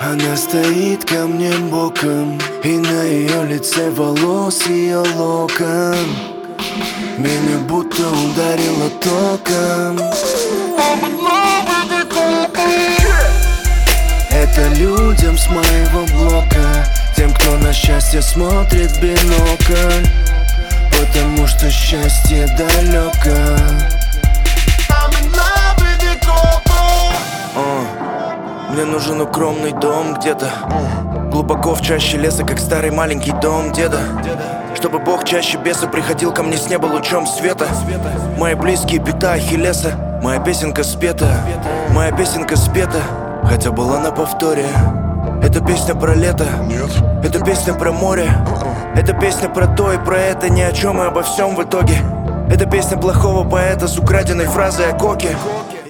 Она стоит ко мне боком, и на ее лице волос ее локон. Меня будто ударило током. Это людям с моего блока, тем, кто на счастье смотрит в бинокль, потому что счастье далеко. Мне нужен укромный дом где-то глубоко в чаще леса, как старый маленький дом деда. Чтобы Бог чаще беса приходил ко мне с неба лучом света. Мои близкие пята Ахиллеса, моя песенка спета, моя песенка спета, хотя была на повторе. Это песня про лето, это песня про море, это песня про то и про это, ни о чем и обо всем в итоге. Это песня плохого поэта с украденной фразой о коке.